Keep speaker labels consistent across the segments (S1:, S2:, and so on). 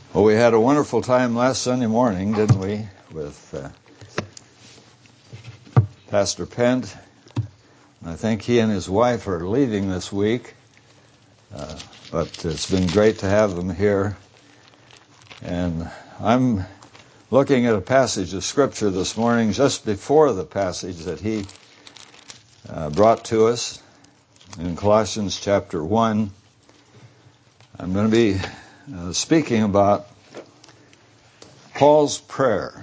S1: Well, we had a wonderful time last Sunday morning, didn't we, with Pastor Pent. I think he and his wife are leaving this week, but it's been great to have them here. And I'm looking at a passage of Scripture this morning just before the passage that he brought to us in Colossians chapter 1. I'm going to be speaking about Paul's prayer.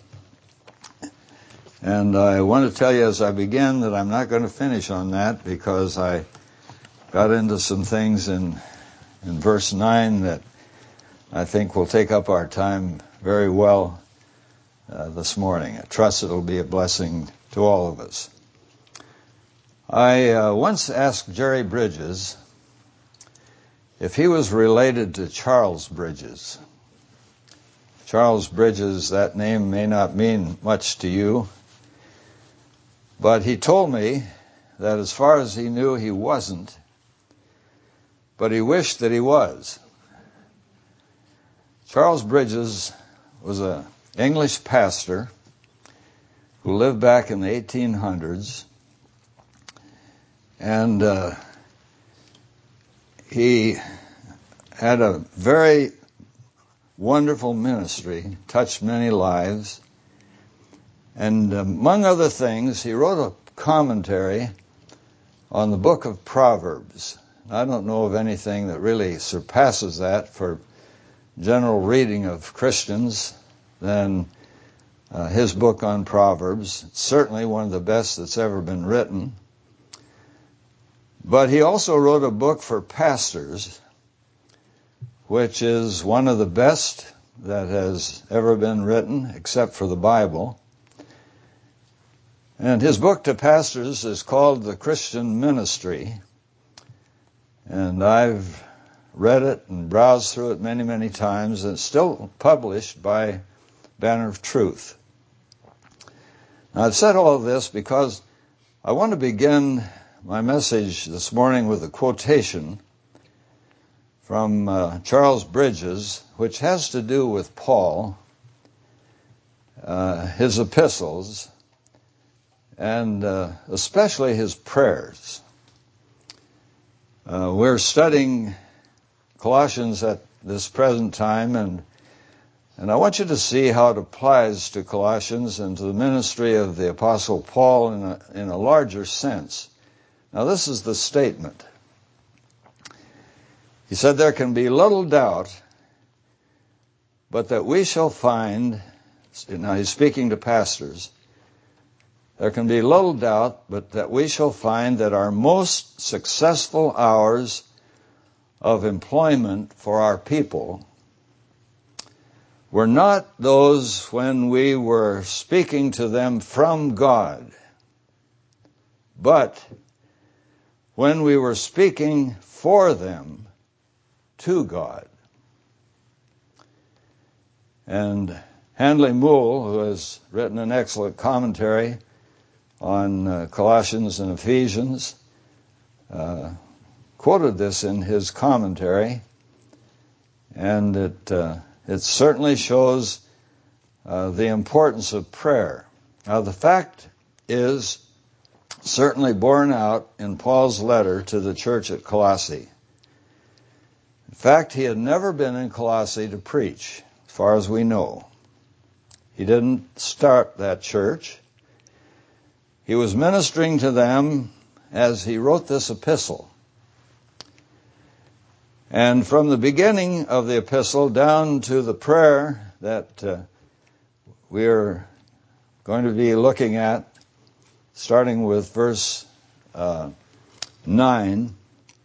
S1: And I want to tell you as I begin that I'm not going to finish on that because I got into some things in verse 9 that I think will take up our time very well this morning. I trust it'll be a blessing to all of us. I once asked Jerry Bridges if he was related to Charles Bridges. Charles Bridges, that name may not mean much to you, but he told me that as far as he knew, he wasn't, but he wished that he was. Charles Bridges was an English pastor who lived back in the 1800s, and he had a very wonderful ministry, touched many lives, and among other things, he wrote a commentary on the book of Proverbs. I don't know of anything that really surpasses that for general reading of Christians than his book on Proverbs. It's certainly one of the best that's ever been written. But he also wrote a book for pastors, which is one of the best that has ever been written, except for the Bible. And his book to pastors is called The Christian Ministry. And I've read it and browsed through it many, many times, and it's still published by Banner of Truth. Now, I've said all of this because I want to begin my message this morning with a quotation from Charles Bridges, which has to do with Paul, his epistles, and especially his prayers. We're studying Colossians at this present time, and I want you to see how it applies to Colossians and to the ministry of the Apostle Paul in a larger sense. Now, this is the statement. He said, "There can be little doubt, but that we shall find," now he's speaking to pastors, "there can be little doubt, but that we shall find that our most successful hours of employment for our people were not those when we were speaking to them from God, but when we were speaking for them to God." And Handley Moule, who has written an excellent commentary on Colossians and Ephesians, quoted this in his commentary, and it certainly shows the importance of prayer. Now, the fact is certainly borne out in Paul's letter to the church at Colossae. In fact, he had never been in Colossae to preach, as far as we know. He didn't start that church. He was ministering to them as he wrote this epistle. And from the beginning of the epistle down to the prayer that we're going to be looking at, starting with verse 9,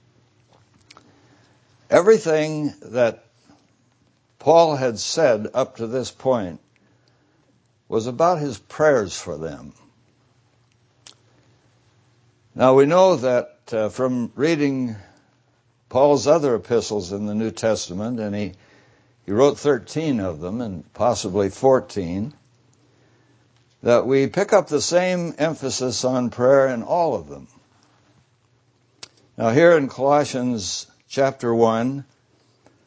S1: everything that Paul had said up to this point was about his prayers for them. Now, we know that from reading Paul's other epistles in the New Testament, and he wrote 13 of them, and possibly 14, that we pick up the same emphasis on prayer in all of them. Now, here in Colossians chapter 1,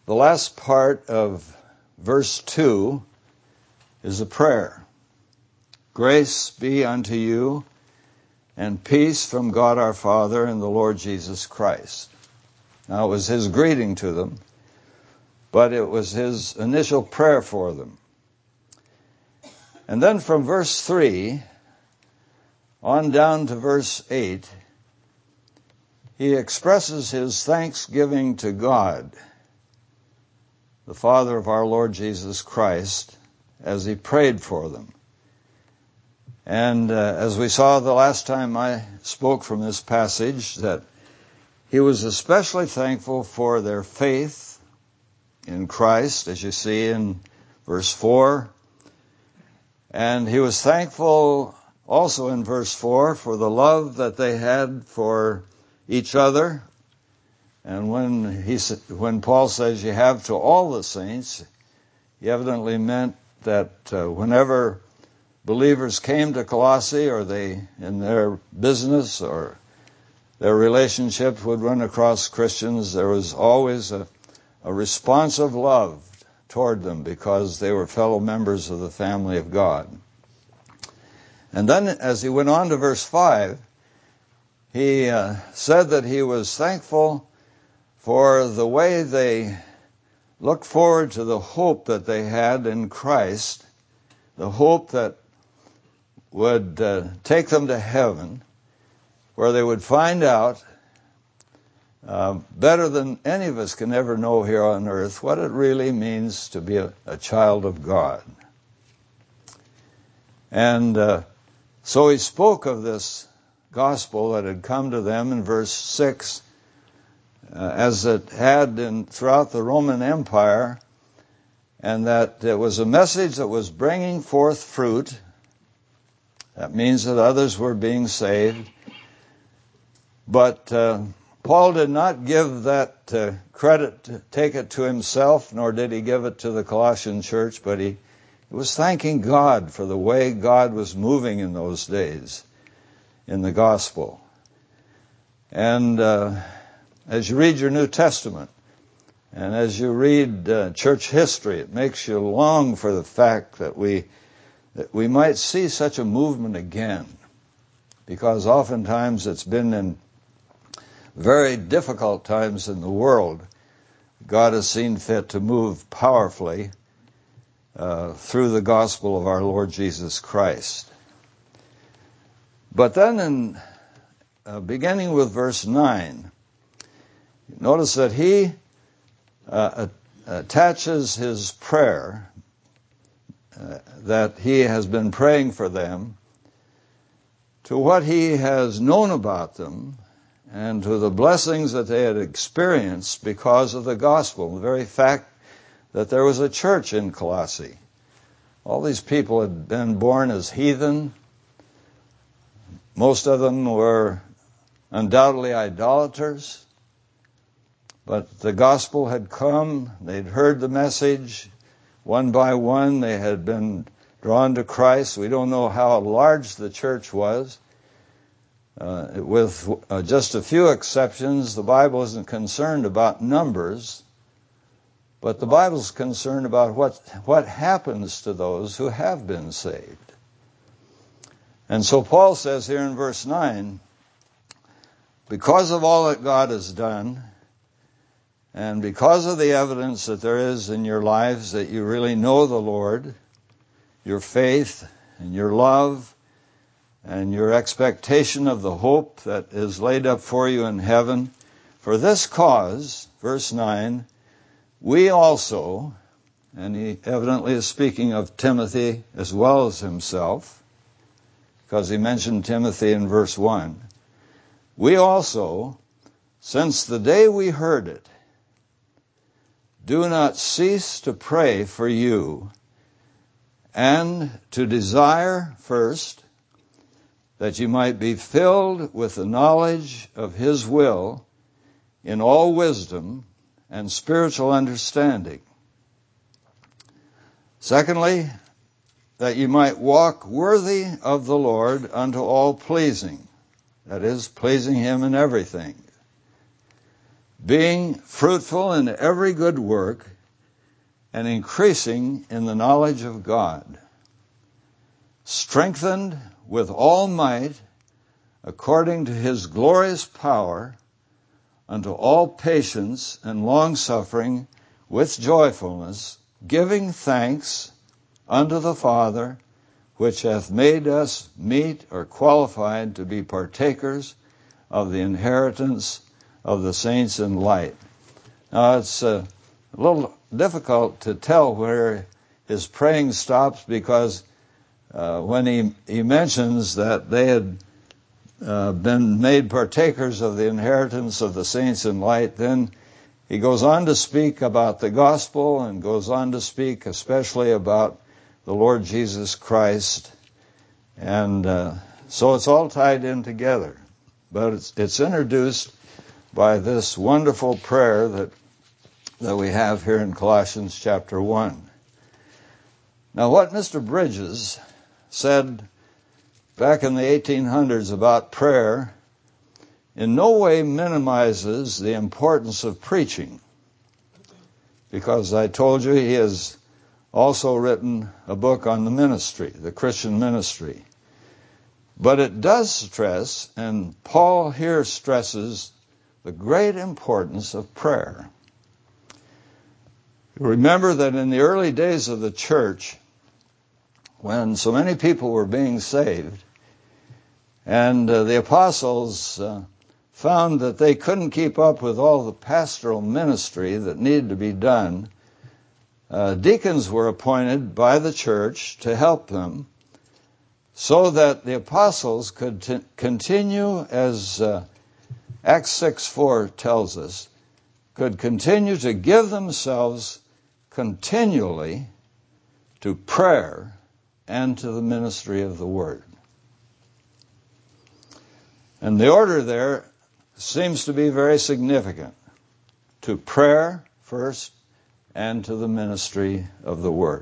S1: the last part of verse 2 is a prayer. Grace be unto you and peace from God our Father and the Lord Jesus Christ. Now it was his greeting to them, but it was his initial prayer for them. And then from verse 3 on down to verse 8, he expresses his thanksgiving to God, the Father of our Lord Jesus Christ, as he prayed for them. And as we saw the last time I spoke from this passage, that he was especially thankful for their faith in Christ, as you see in verse 4. And he was thankful also in verse 4 for the love that they had for each other. And when Paul says you have to all the saints, he evidently meant that whenever believers came to Colossae, or they, in their business or their relationship, would run across Christians, there was always a response of love toward them because they were fellow members of the family of God. And then as he went on to verse 5, he said that he was thankful for the way they looked forward to the hope that they had in Christ, the hope that would take them to heaven, where they would find out better than any of us can ever know here on earth what it really means to be a child of God. And so he spoke of this gospel that had come to them in verse 6, as it had throughout the Roman Empire, and that it was a message that was bringing forth fruit. That means that others were being saved. But Paul did not give that credit, take it to himself, nor did he give it to the Colossian church, but he was thanking God for the way God was moving in those days in the gospel. And as you read your New Testament, and as you read church history, it makes you long for the fact that we might see such a movement again, because oftentimes it's been in very difficult times in the world, God has seen fit to move powerfully through the gospel of our Lord Jesus Christ. But then in beginning with verse 9, notice that he attaches his prayer that he has been praying for them to what he has known about them and to the blessings that they had experienced because of the gospel, the very fact that there was a church in Colossae. All these people had been born as heathen. Most of them were undoubtedly idolaters. But the gospel had come. They'd heard the message. One by one, they had been drawn to Christ. We don't know how large the church was. With just a few exceptions, the Bible isn't concerned about numbers, but the Bible's concerned about what happens to those who have been saved. And so Paul says here in verse 9, because of all that God has done, and because of the evidence that there is in your lives that you really know the Lord, your faith and your love and your expectation of the hope that is laid up for you in heaven, for this cause, verse 9, we also, and he evidently is speaking of Timothy as well as himself, because he mentioned Timothy in verse 1, we also, since the day we heard it, do not cease to pray for you and to desire first that you might be filled with the knowledge of his will in all wisdom and spiritual understanding. Secondly, that you might walk worthy of the Lord unto all pleasing, that is, pleasing him in everything. being fruitful in every good work and increasing in the knowledge of God, strengthened with all might according to his glorious power, unto all patience and long-suffering with joyfulness, giving thanks unto the Father, which hath made us meet or qualified to be partakers of the inheritance of the saints in light. Now it's a little difficult to tell where his praying stops, because when he mentions that they had been made partakers of the inheritance of the saints in light, then he goes on to speak about the gospel and goes on to speak especially about the Lord Jesus Christ. And so it's all tied in together. But it's introduced by this wonderful prayer that we have here in Colossians chapter 1. Now, what Mr. Bridges said back in the 1800s about prayer in no way minimizes the importance of preaching, because I told you he has also written a book on the ministry, the Christian ministry. But it does stress, and Paul here stresses, the great importance of prayer. Remember that in the early days of the church, when so many people were being saved, and the apostles found that they couldn't keep up with all the pastoral ministry that needed to be done, deacons were appointed by the church to help them, so that the apostles could continue, as Acts 6:4 tells us, could continue to give themselves continually to prayer and to the ministry of the word. And the order there seems to be very significant. To prayer first and to the ministry of the word.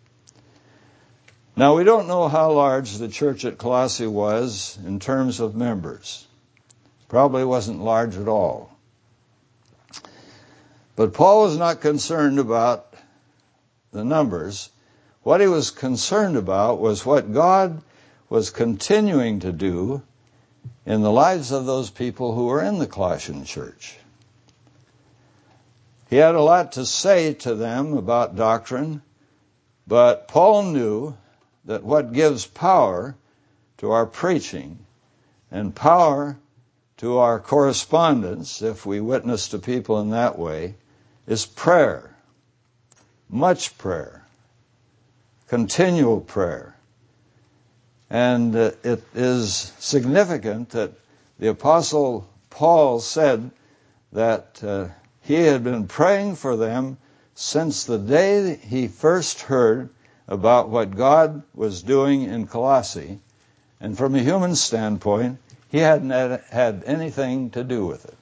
S1: Now, we don't know how large the church at Colossae was in terms of members. Probably wasn't large at all. But Paul was not concerned about the numbers. What he was concerned about was what God was continuing to do in the lives of those people who were in the Colossian church. He had a lot to say to them about doctrine, but Paul knew that what gives power to our preaching and power to our correspondence, if we witness to people in that way, is prayer. Much prayer. Continual prayer. And it is significant that the Apostle Paul said that he had been praying for them since the day he first heard about what God was doing in Colossae. And from a human standpoint, he hadn't had anything to do with it.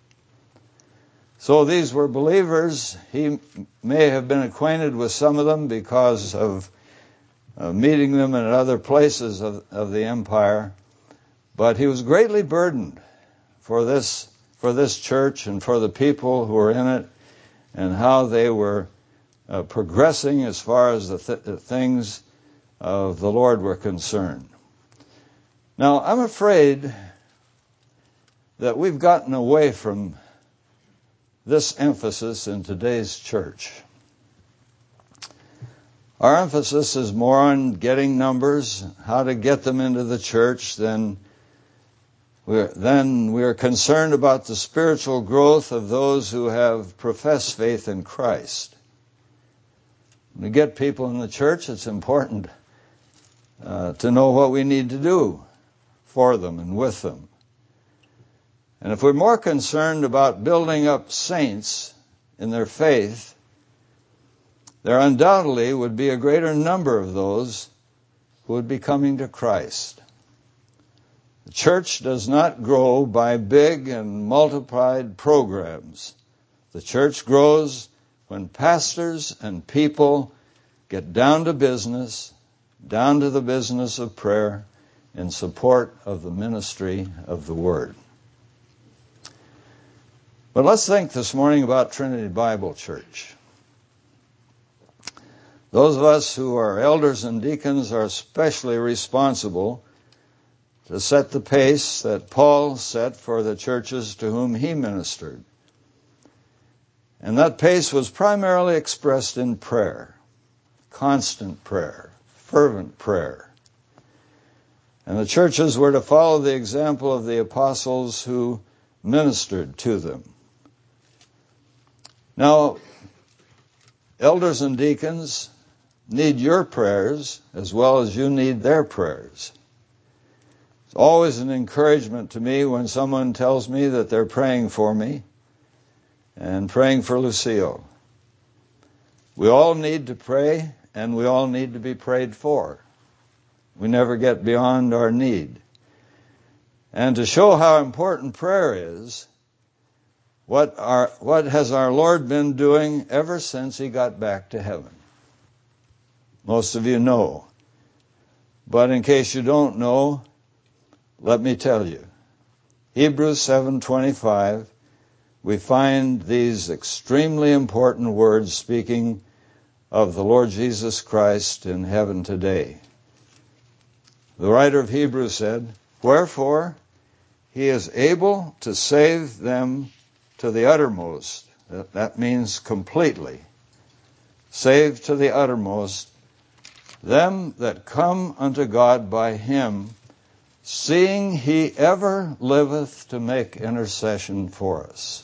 S1: So these were believers. He may have been acquainted with some of them because of meeting them in other places of the empire. But he was greatly burdened for this church and for the people who were in it, and how they were progressing as far as the things of the Lord were concerned. Now, I'm afraid that we've gotten away from this emphasis in today's church. Our emphasis is more on getting numbers, how to get them into the church, than we're concerned about the spiritual growth of those who have professed faith in Christ. When we get people in the church, it's important to know what we need to do for them and with them. And if we're more concerned about building up saints in their faith, there undoubtedly would be a greater number of those who would be coming to Christ. The church does not grow by big and multiplied programs. The church grows when pastors and people get down to business, down to the business of prayer in support of the ministry of the Word. But let's think this morning about Trinity Bible Church. Those of us who are elders and deacons are especially responsible to set the pace that Paul set for the churches to whom he ministered. And that pace was primarily expressed in prayer, constant prayer, fervent prayer. And the churches were to follow the example of the apostles who ministered to them. Now, elders and deacons need your prayers as well as you need their prayers. It's always an encouragement to me when someone tells me that they're praying for me and praying for Lucille. We all need to pray, and we all need to be prayed for. We never get beyond our need. And to show how important prayer is, what has our Lord been doing ever since he got back to heaven? Most of you know. But in case you don't know, let me tell you. Hebrews 7:25, we find these extremely important words speaking of the Lord Jesus Christ in heaven today. The writer of Hebrews said, "Wherefore he is able to save them to the uttermost." That means completely. Save to the uttermost them that come unto God by him, seeing he ever liveth to make intercession for us.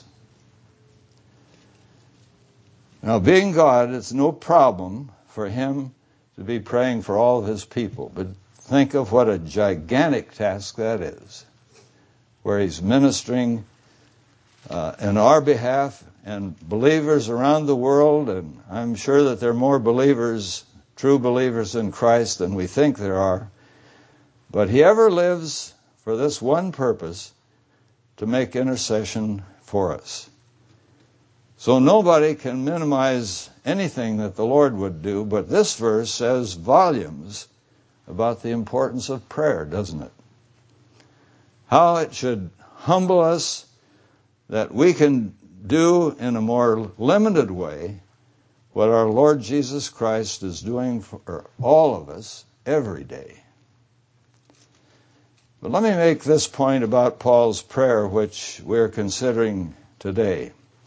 S1: Now, being God, it's no problem for him to be praying for all of his people. But think of what a gigantic task that is, where he's ministering in our behalf and believers around the world. And I'm sure that there are more believers, true believers in Christ than we think there are. But he ever lives for this one purpose, to make intercession for us. So nobody can minimize anything that the Lord would do, but this verse says volumes about the importance of prayer, doesn't it? How it should humble us that we can do in a more limited way what our Lord Jesus Christ is doing for all of us every day. But let me make this point about Paul's prayer, which we're considering today.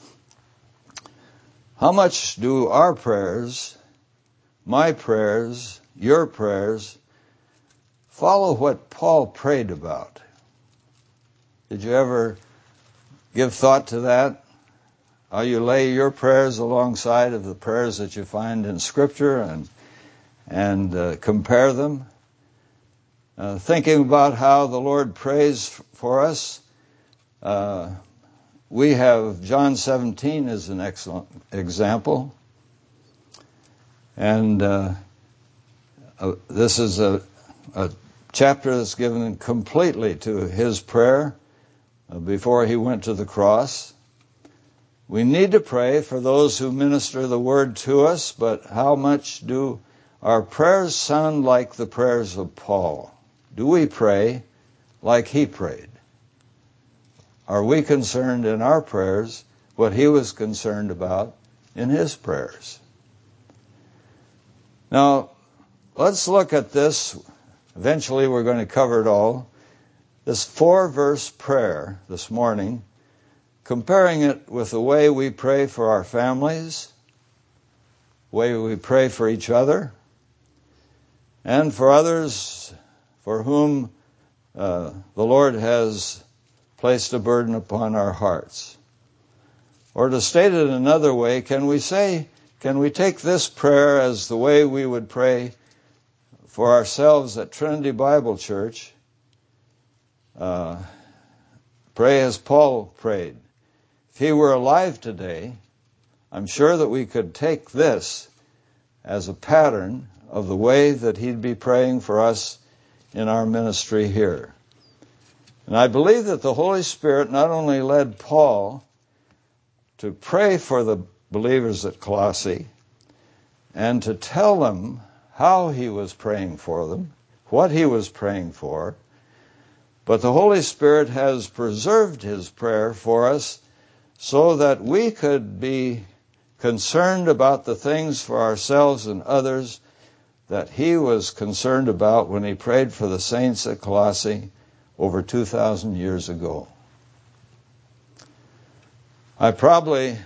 S1: How much do our prayers, my prayers, your prayers, follow what Paul prayed about? Did you ever give thought to that? How you lay your prayers alongside of the prayers that you find in Scripture and compare them? Thinking about how the Lord prays for us, we have John 17 as an excellent example. And this is a chapter that's given completely to his prayer before he went to the cross. We need to pray for those who minister the word to us, but how much do our prayers sound like the prayers of Paul? Do we pray like he prayed? Are we concerned in our prayers what he was concerned about in his prayers? Now, let's look at this. Eventually we're going to cover it all. This 4-verse prayer this morning, comparing it with the way we pray for our families, the way we pray for each other, and for others for whom the Lord has placed a burden upon our hearts. Or to state it another way, can we take this prayer as the way we would pray for ourselves at Trinity Bible Church? Pray as Paul prayed. If he were alive today, I'm sure that we could take this as a pattern of the way that he'd be praying for us in our ministry here. And I believe that the Holy Spirit not only led Paul to pray for the believers at Colossae and to tell them how he was praying for them, what he was praying for, but the Holy Spirit has preserved his prayer for us so that we could be concerned about the things for ourselves and others that he was concerned about when he prayed for the saints at Colossae over 2,000 years ago. I probably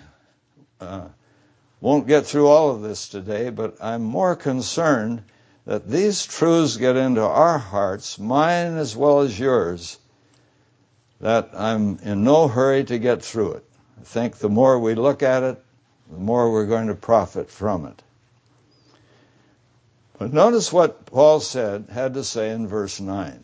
S1: won't get through all of this today, but I'm more concerned that these truths get into our hearts, mine as well as yours, that I'm in no hurry to get through it. I think the more we look at it, the more we're going to profit from it. But notice what Paul had to say in verse 9.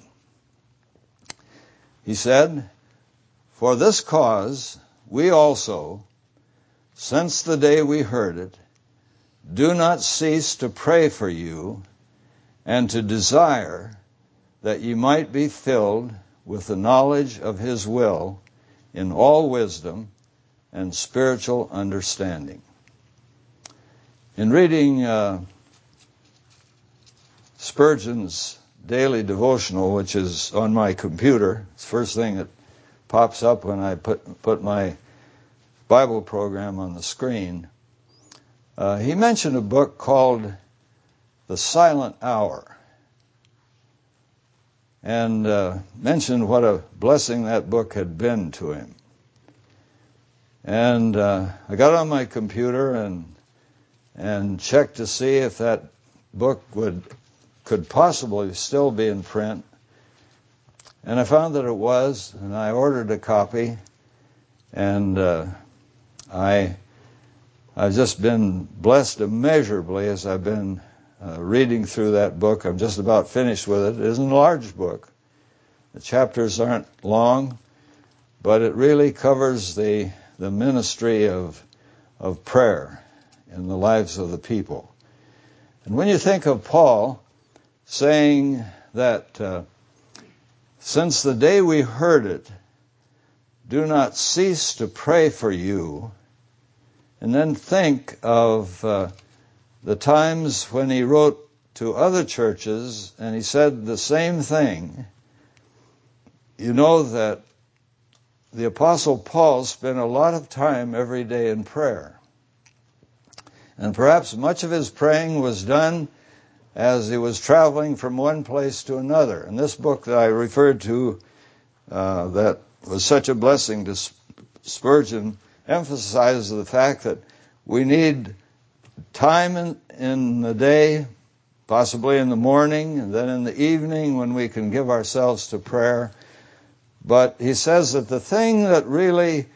S1: He said, "For this cause we also, since the day we heard it, do not cease to pray for you and to desire that ye might be filled with the knowledge of his will in all wisdom and spiritual understanding." In reading Spurgeon's daily devotional, which is on my computer, it's the first thing that pops up when I put my Bible program on the screen, he mentioned a book called The Silent Hour, and mentioned what a blessing that book had been to him. And I got on my computer and checked to see if that book could possibly still be in print. And I found that it was, and I ordered a copy. And I've just been blessed immeasurably as I've been reading through that book. I'm just about finished with it. It isn't a large book. The chapters aren't long, but it really covers the ministry of prayer in the lives of the people. And when you think of Paul saying that since the day we heard it, do not cease to pray for you, and then think of the times when he wrote to other churches and he said the same thing, you know that the Apostle Paul spent a lot of time every day in prayer. And perhaps much of his praying was done as he was traveling from one place to another. And this book that I referred to that was such a blessing to Spurgeon emphasizes the fact that we need time in the day, possibly in the morning, and then in the evening when we can give ourselves to prayer. But he says that the thing that really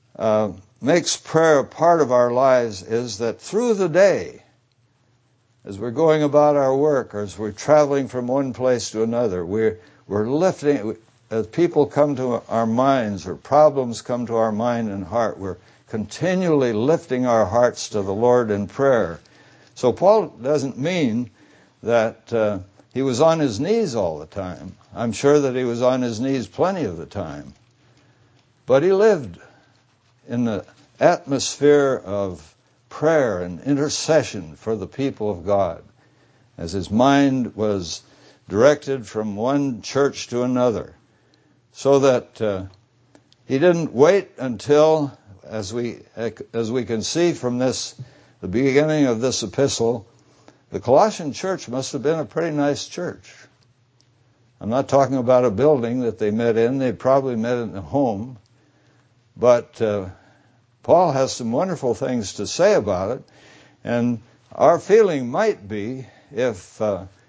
S1: makes prayer a part of our lives is that through the day, as we're going about our work or as we're traveling from one place to another, we're lifting, as people come to our minds or problems come to our mind and heart, we're continually lifting our hearts to the Lord in prayer. So Paul doesn't mean that he was on his knees all the time. I'm sure that he was on his knees plenty of the time. But he lived in the atmosphere of prayer and intercession for the people of God, as his mind was directed from one church to another, so that he didn't wait until, as we can see from the beginning of this epistle, the Colossian church must have been a pretty nice church. I'm not talking about a building that they met in. They probably met in a home. But Paul has some wonderful things to say about it. And our feeling might be, if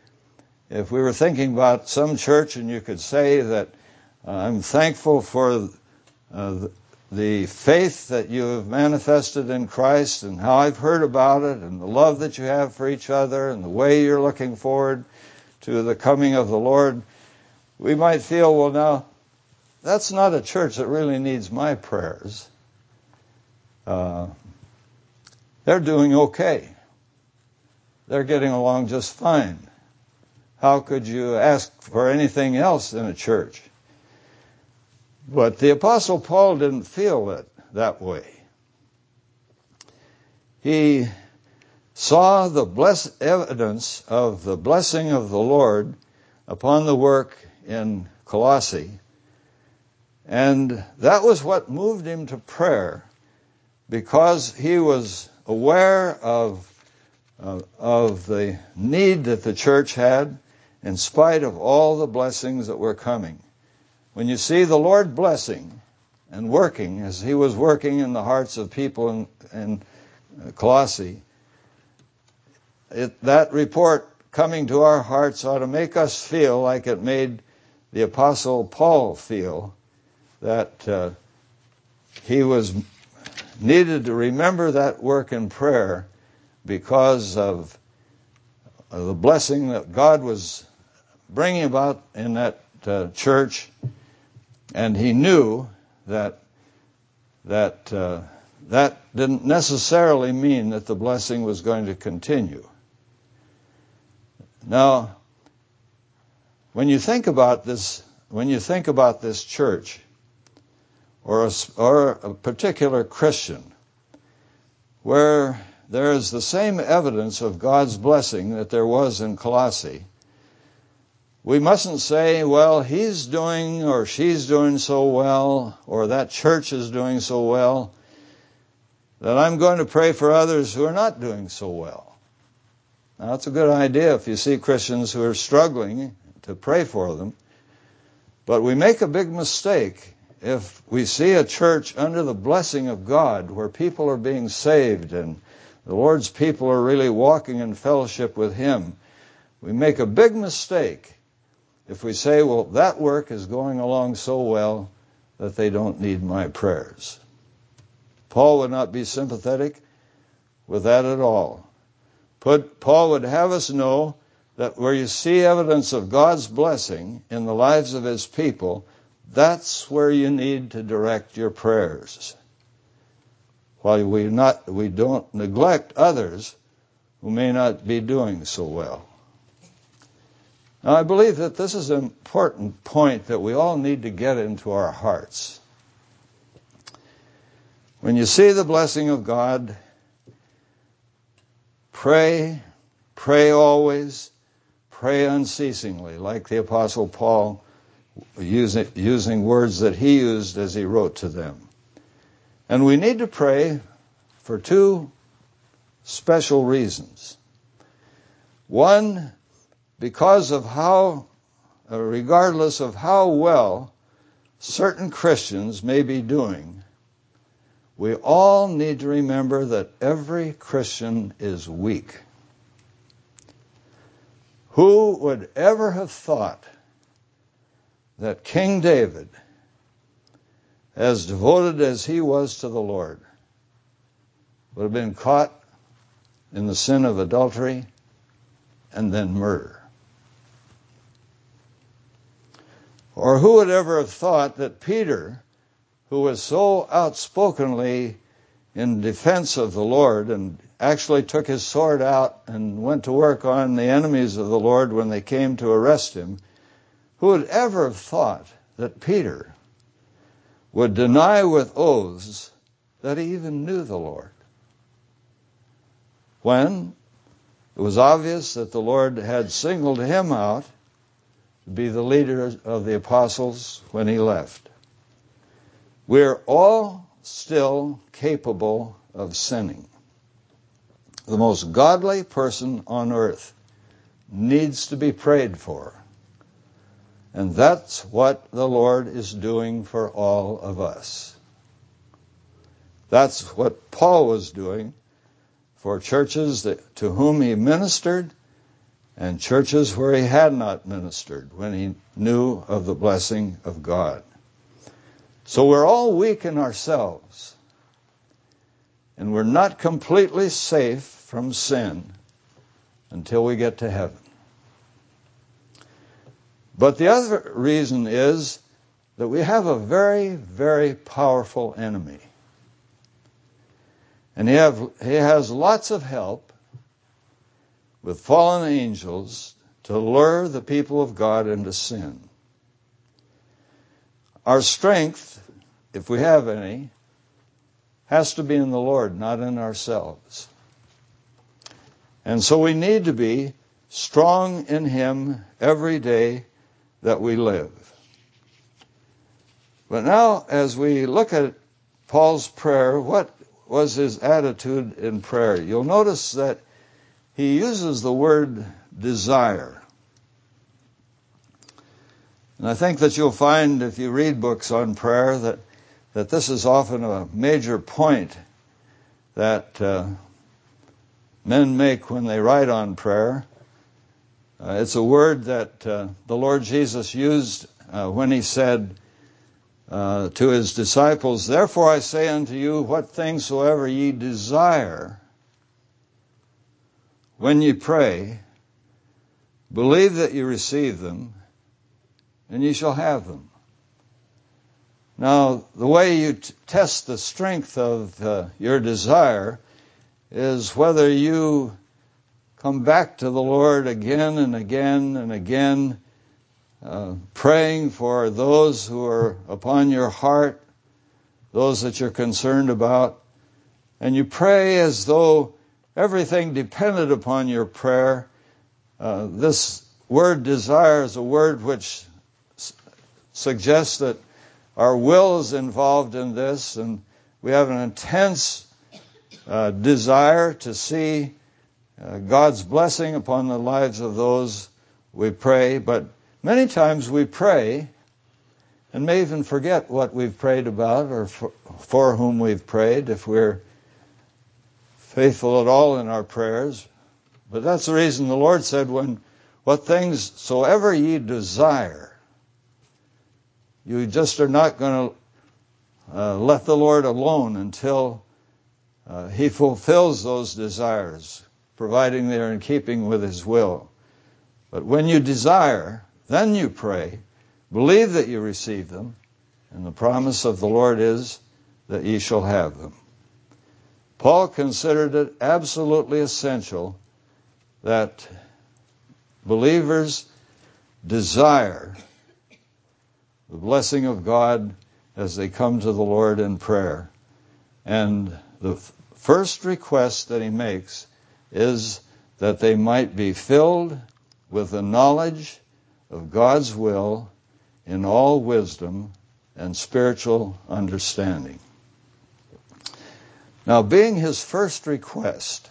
S1: we were thinking about some church and you could say that I'm thankful for the faith that you have manifested in Christ and how I've heard about it and the love that you have for each other and the way you're looking forward to the coming of the Lord, we might feel, well, now, that's not a church that really needs my prayers. They're doing okay. They're getting along just fine. How could you ask for anything else in a church? But the Apostle Paul didn't feel it that way. He saw the evidence of the blessing of the Lord upon the work in Colossae, and that was what moved him to prayer because he was aware of the need that the church had, in spite of all the blessings that were coming. When you see the Lord blessing and working, as he was working in the hearts of people in Colossae, that report coming to our hearts ought to make us feel like it made the Apostle Paul feel, that he was needed to remember that work in prayer because of the blessing that God was bringing about in that church, and he knew that didn't necessarily mean that the blessing was going to continue. Now, when you think about this church, or a particular Christian, where there is the same evidence of God's blessing that there was in Colossae, we mustn't say, well, he's doing or she's doing so well, or that church is doing so well, that I'm going to pray for others who are not doing so well. Now, that's a good idea if you see Christians who are struggling, to pray for them. But we make a big mistake if we see a church under the blessing of God, where people are being saved and the Lord's people are really walking in fellowship with Him. We make a big mistake if we say, well, that work is going along so well that they don't need my prayers. Paul would not be sympathetic with that at all. Paul would have us know that where you see evidence of God's blessing in the lives of His people, that's where you need to direct your prayers. While we don't neglect others who may not be doing so well. Now, I believe that this is an important point that we all need to get into our hearts. When you see the blessing of God, pray always, pray unceasingly, like the Apostle Paul, using words that he used as he wrote to them. And we need to pray for two special reasons. One, because of regardless of how well certain Christians may be doing, we all need to remember that every Christian is weak. Who would ever have thought that King David, as devoted as he was to the Lord, would have been caught in the sin of adultery and then murder? Or who would ever have thought that Peter, who was so outspokenly in defense of the Lord and actually took his sword out and went to work on the enemies of the Lord when they came to arrest him, who would ever have thought that Peter would deny with oaths that he even knew the Lord, when it was obvious that the Lord had singled him out to be the leader of the apostles when he left? We're all still capable of sinning. The most godly person on earth needs to be prayed for. And that's what the Lord is doing for all of us. That's what Paul was doing for churches to whom he ministered, and churches where he had not ministered when he knew of the blessing of God. So we're all weak in ourselves, and we're not completely safe from sin until we get to heaven. But the other reason is that we have a very, very powerful enemy. And he has lots of help with fallen angels to lure the people of God into sin. Our strength, if we have any, has to be in the Lord, not in ourselves. And so we need to be strong in Him every day that we live. But now, as we look at Paul's prayer, what was his attitude in prayer? You'll notice that he uses the word desire. And I think that you'll find, if you read books on prayer, that this is often a major point that men make when they write on prayer. It's a word that the Lord Jesus used when he said to his disciples, "Therefore I say unto you, what things soever ye desire, when ye pray, believe that ye receive them, and ye shall have them." Now, the way you test the strength of your desire is whether you come back to the Lord again and again and again, praying for those who are upon your heart, those that you're concerned about, and you pray as though everything depended upon your prayer. This word desire is a word which suggests that our will is involved in this, and we have an intense desire to see God's blessing upon the lives of those we pray. But many times we pray and may even forget what we've prayed about or for whom we've prayed, if we're faithful at all in our prayers. But that's the reason the Lord said, what things soever ye desire, you just are not going to let the Lord alone until he fulfills those desires, providing they're in keeping with his will. But when you desire, then you pray, believe that you receive them, and the promise of the Lord is that ye shall have them. Paul considered it absolutely essential that believers desire the blessing of God as they come to the Lord in prayer. And the first request that he makes is that they might be filled with the knowledge of God's will in all wisdom and spiritual understanding. Now, being his first request,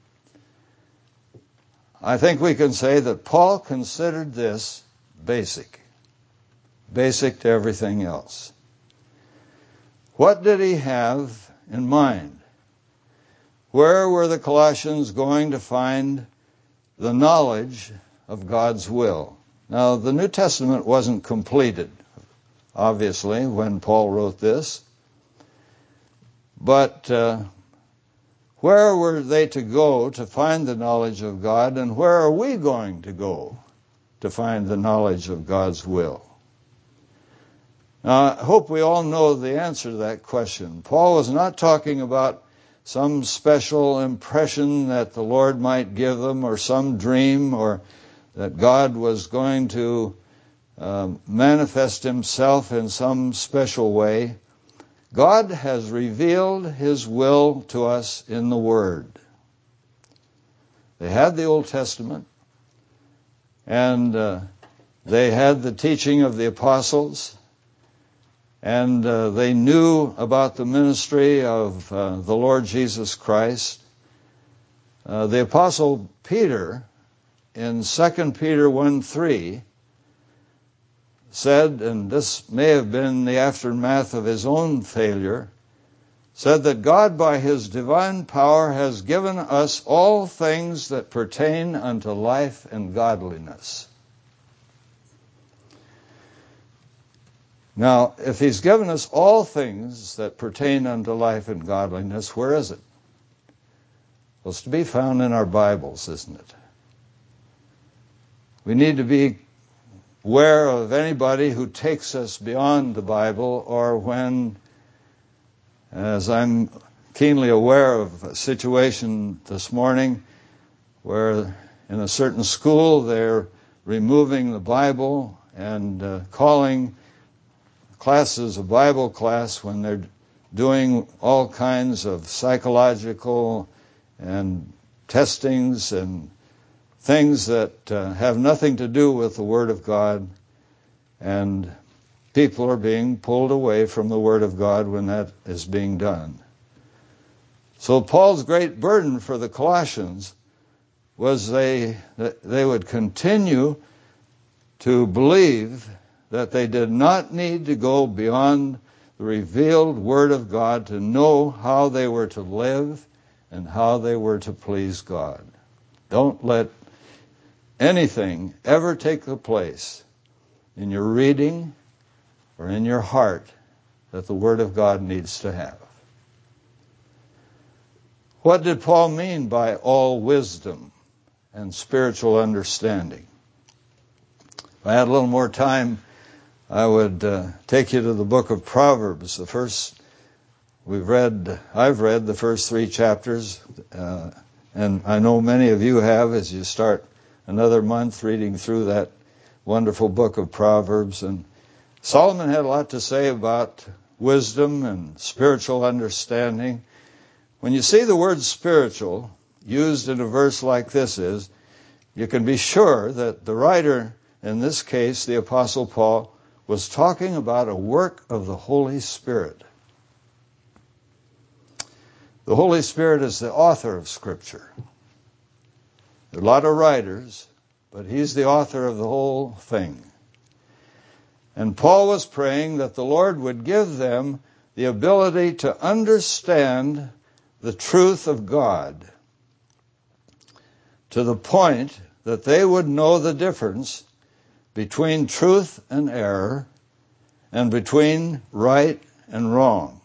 S1: I think we can say that Paul considered this basic to everything else. What did he have in mind? Where were the Colossians going to find the knowledge of God's will? Now, the New Testament wasn't completed, obviously, when Paul wrote this. But where were they to go to find the knowledge of God, and where are we going to go to find the knowledge of God's will? Now, I hope we all know the answer to that question. Paul was not talking about some special impression that the Lord might give them, or some dream, or that God was going to manifest himself in some special way. God has revealed his will to us in the Word. They had the Old Testament, and they had the teaching of the apostles, and they knew about the ministry of the Lord Jesus Christ. The Apostle Peter, in 2 Peter 1:3, said, and this may have been the aftermath of his own failure, said that God by his divine power has given us all things that pertain unto life and godliness. Now, if he's given us all things that pertain unto life and godliness, where is it? Well, it's to be found in our Bibles, isn't it? We need to be aware of anybody who takes us beyond the Bible, or when, as I'm keenly aware of a situation this morning where in a certain school they're removing the Bible and calling classes a Bible class when they're doing all kinds of psychological and testings and things that have nothing to do with the Word of God, and people are being pulled away from the Word of God when that is being done. So Paul's great burden for the Colossians was they would continue to believe that they did not need to go beyond the revealed Word of God to know how they were to live and how they were to please God. Don't let anything ever take the place in your reading or in your heart that the Word of God needs to have. What did Paul mean by all wisdom and spiritual understanding? If I had a little more time, I would take you to the book of Proverbs. I've read the first 3 chapters, and I know many of you have as you start another month reading through that wonderful book of Proverbs. And Solomon had a lot to say about wisdom and spiritual understanding. When you see the word spiritual used in a verse like this you can be sure that the writer, in this case, the Apostle Paul, was talking about a work of the Holy Spirit. The Holy Spirit is the author of Scripture. There are a lot of writers, but He's the author of the whole thing. And Paul was praying that the Lord would give them the ability to understand the truth of God to the point that they would know the difference between truth and error and between right and wrong.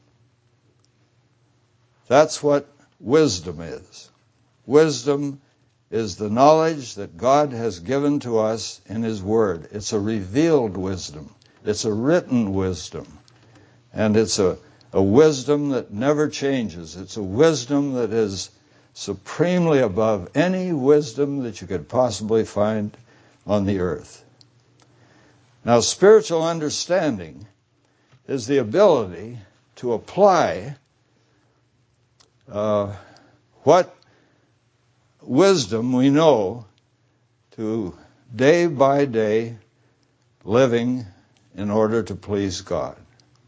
S1: That's what wisdom is. Wisdom is the knowledge that God has given to us in His Word. It's a revealed wisdom. It's a written wisdom. And it's a wisdom that never changes. It's a wisdom that is supremely above any wisdom that you could possibly find on the earth. Now, spiritual understanding is the ability to apply what wisdom we know to day by day living in order to please God.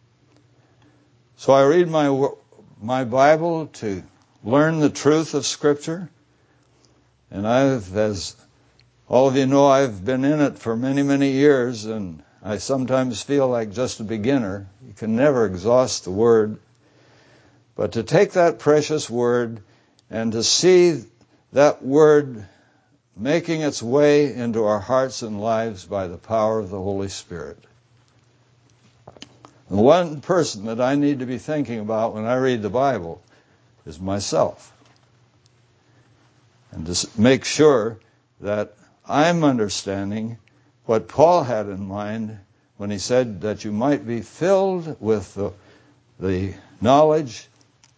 S1: So I read my Bible to learn the truth of Scripture, and as all of you know, I've been in it for many, many years, and I sometimes feel like just a beginner. You can never exhaust the Word. But to take that precious Word and to see that Word making its way into our hearts and lives by the power of the Holy Spirit. The one person that I need to be thinking about when I read the Bible is myself. And to make sure that I'm understanding what Paul had in mind when he said that you might be filled with the knowledge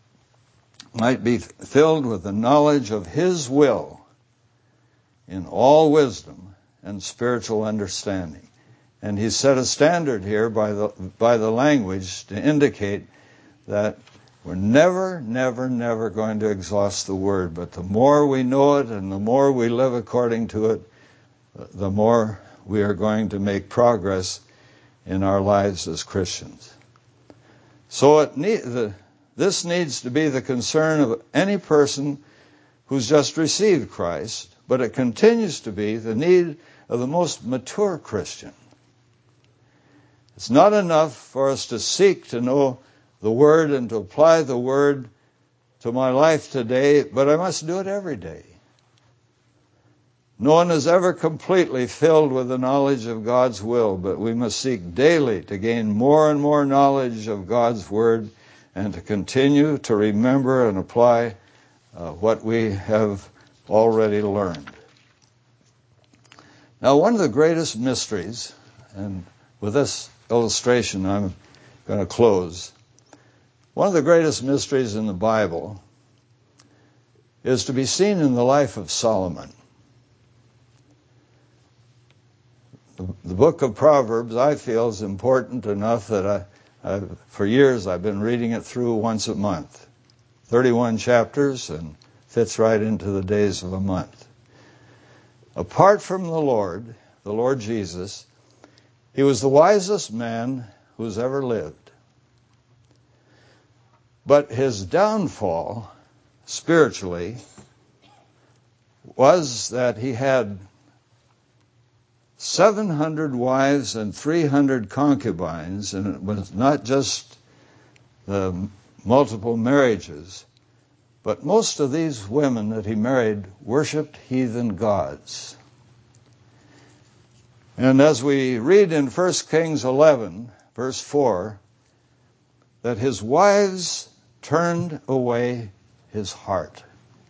S1: of His will in all wisdom and spiritual understanding. And he set a standard here by the language to indicate that we're never, never, never going to exhaust the Word. But the more we know it and the more we live according to it, the more we are going to make progress in our lives as Christians. So this needs to be the concern of any person who's just received Christ, but it continues to be the need of the most mature Christian. It's not enough for us to seek to know the Word and to apply the Word to my life today, but I must do it every day. No one is ever completely filled with the knowledge of God's will, but we must seek daily to gain more and more knowledge of God's Word and to continue to remember and apply what we have already learned. Now, one of the greatest mysteries, and with this illustration I'm going to close, one of the greatest mysteries in the Bible is to be seen in the life of Solomon. The book of Proverbs, I feel, is important enough that for years I've been reading it through once a month. 31 chapters and fits right into the days of a month. Apart from the Lord Jesus, he was the wisest man who's ever lived. But his downfall, spiritually, was that he had 700 wives and 300 concubines, and it was not just the multiple marriages, but most of these women that he married worshipped heathen gods. And as we read in 1 Kings 11, verse 4, that his wives turned away his heart.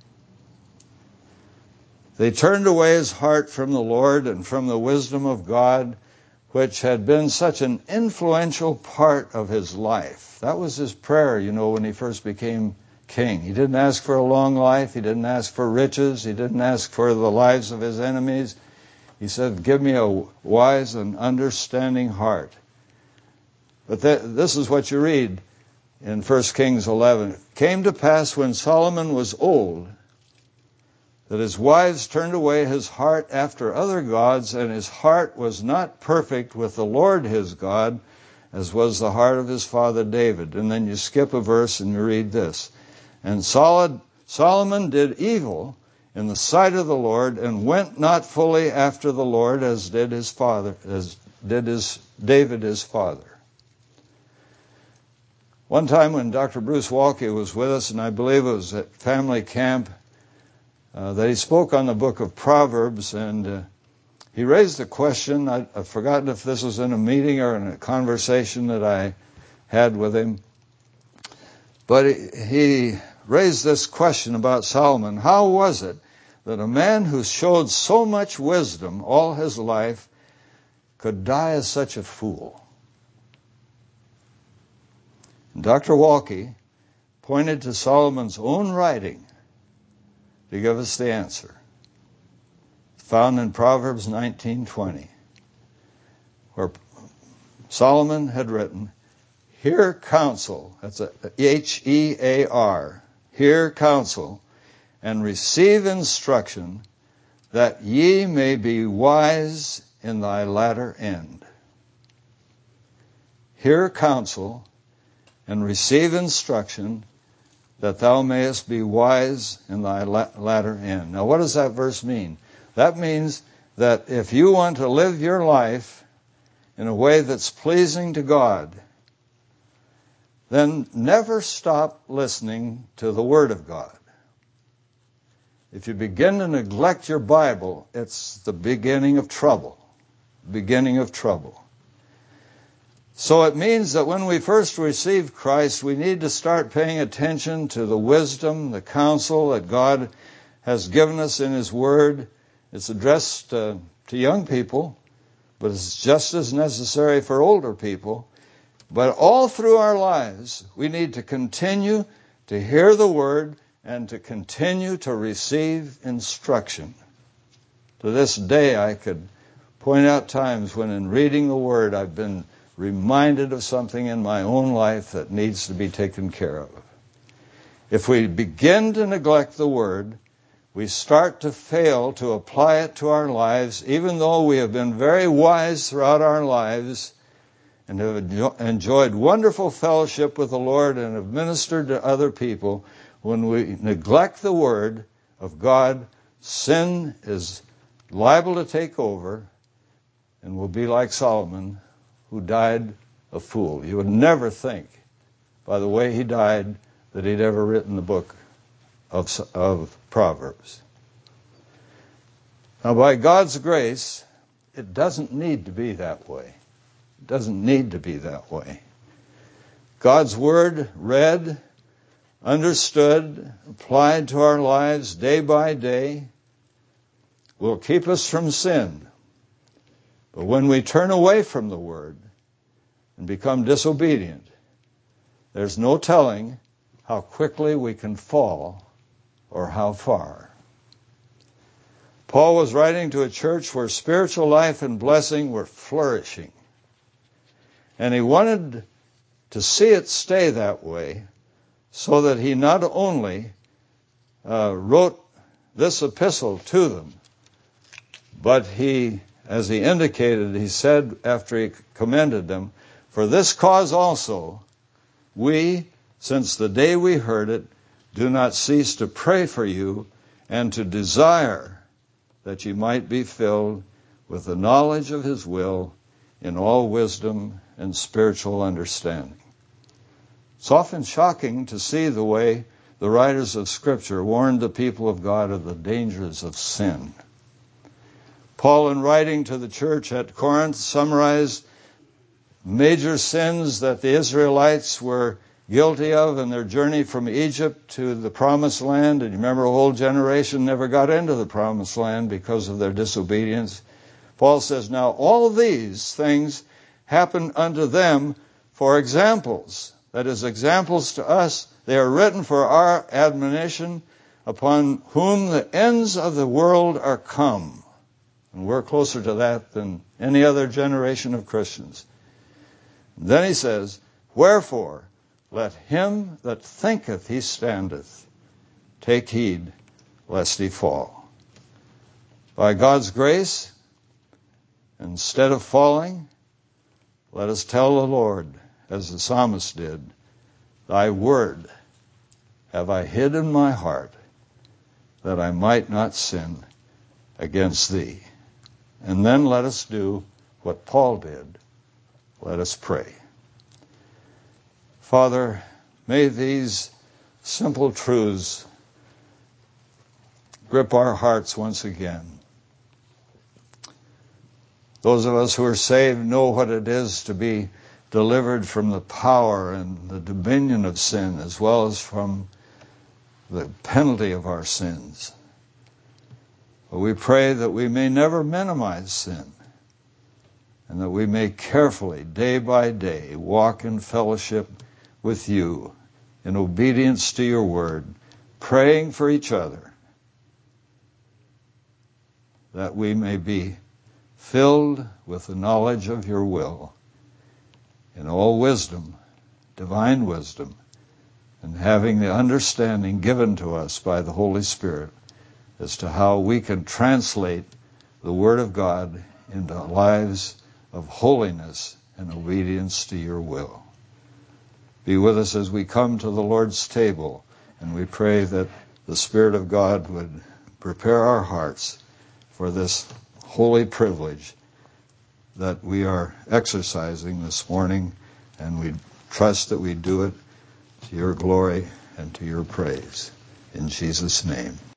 S1: They turned away his heart from the Lord and from the wisdom of God, which had been such an influential part of his life. That was his prayer, when he first became king. He didn't ask for a long life. He didn't ask for riches. He didn't ask for the lives of his enemies. He said, give me a wise and understanding heart. But this is what you read in 1 Kings 11. It came to pass when Solomon was old that his wives turned away his heart after other gods, and his heart was not perfect with the Lord his God, as was the heart of his father David. And then you skip a verse and you read this. And Solomon did evil in the sight of the Lord, and went not fully after the Lord as did David his father. One time when Dr. Bruce Walke was with us, and I believe it was at family camp, that he spoke on the book of Proverbs, and he raised a question. I've forgotten if this was in a meeting or in a conversation that I had with him. But he raised this question about Solomon. How was it that a man who showed so much wisdom all his life could die as such a fool? And Dr. Walke pointed to Solomon's own writing to give us the answer. Found in Proverbs 19:20, where Solomon had written, hear counsel, that's a H-E-A-R, hear counsel, and receive instruction, that ye may be wise in thy latter end. Hear counsel, and receive instruction, that thou mayest be wise in thy latter end. Now, what does that verse mean? That means that if you want to live your life in a way that's pleasing to God, then never stop listening to the Word of God. If you begin to neglect your Bible, it's the beginning of trouble. Beginning of trouble. So it means that when we first receive Christ, we need to start paying attention to the wisdom, the counsel that God has given us in His Word. It's addressed to young people, but it's just as necessary for older people. But all through our lives, we need to continue to hear the Word and to continue to receive instruction. To this day, I could point out times when in reading the Word, I've been reminded of something in my own life that needs to be taken care of. If we begin to neglect the Word, we start to fail to apply it to our lives, even though we have been very wise throughout our lives and have enjoyed wonderful fellowship with the Lord and have ministered to other people. When we neglect the Word of God, sin is liable to take over, and we'll be like Solomon, who died a fool. You would never think, by the way he died, that he'd ever written the book of Proverbs. Now, by God's grace, it doesn't need to be that way. It doesn't need to be that way. God's Word, read, understood, applied to our lives day by day, will keep us from sin. But when we turn away from the Word and become disobedient, there's no telling how quickly we can fall or how far. Paul was writing to a church where spiritual life and blessing were flourishing. And he wanted to see it stay that way, so that he not only wrote this epistle to them, but he, as he indicated, he said after he commended them, for this cause also we, since the day we heard it, do not cease to pray for you and to desire that you might be filled with the knowledge of his will in all wisdom and spiritual understanding. It's often shocking to see the way the writers of Scripture warned the people of God of the dangers of sin. Paul, in writing to the church at Corinth, summarized major sins that the Israelites were guilty of in their journey from Egypt to the Promised Land. And you remember, a whole generation never got into the Promised Land because of their disobedience. Paul says, now all of these things happened unto them for examples. That is, examples to us. They are written for our admonition, upon whom the ends of the world are come. And we're closer to that than any other generation of Christians. And then he says, wherefore, let him that thinketh he standeth take heed lest he fall. By God's grace, instead of falling, let us tell the Lord, as the psalmist did, thy word have I hid in my heart, that I might not sin against thee. And then let us do what Paul did. Let us pray. Father, may these simple truths grip our hearts once again. Those of us who are saved know what it is to be delivered from the power and the dominion of sin, as well as from the penalty of our sins. But we pray that we may never minimize sin, and that we may carefully, day by day, walk in fellowship with you, in obedience to your word, praying for each other, that we may be filled with the knowledge of your will, in all wisdom, divine wisdom, and having the understanding given to us by the Holy Spirit as to how we can translate the Word of God into lives of holiness and obedience to your will. Be with us as we come to the Lord's table, and we pray that the Spirit of God would prepare our hearts for this holy privilege that we are exercising this morning, and we trust that we do it to your glory and to your praise. In Jesus' name.